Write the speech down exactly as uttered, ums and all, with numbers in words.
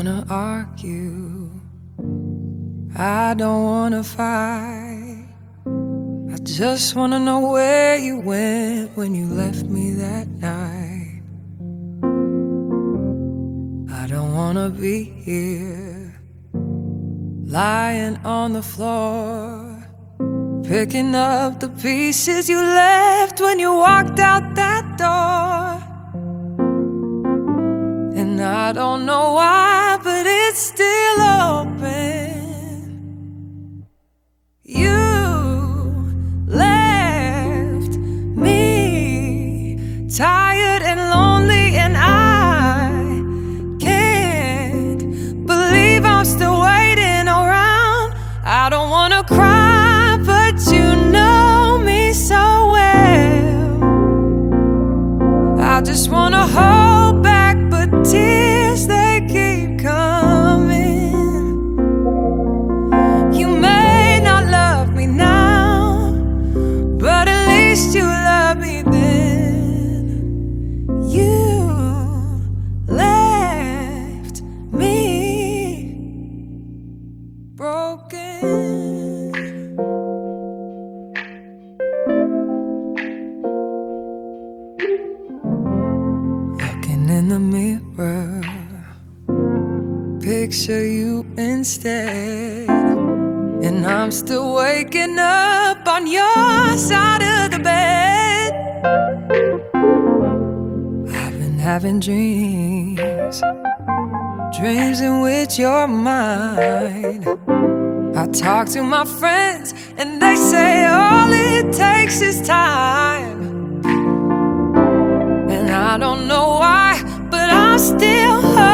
wanna argue, I don't wanna fight. I just wanna know where you went when you left me that night. I don't wanna be here, lying on the floor, picking up the pieces you left when you walked out that door. And I don't know why, but it's still open. You left me tired and lonely, and I can't believe I'm still waiting around. I don't wanna cry, but you know me so well. I just wanna hold back, but tears, they keep coming. You may not love me now, but at least you love me then. You left me broken. Looking in the mirror, picture you instead, and I'm still waking up on your side of the bed. I've been having dreams, dreams in which you're mine. I talk to my friends and they say all it takes is time. And I don't know why, but I'm still hurt.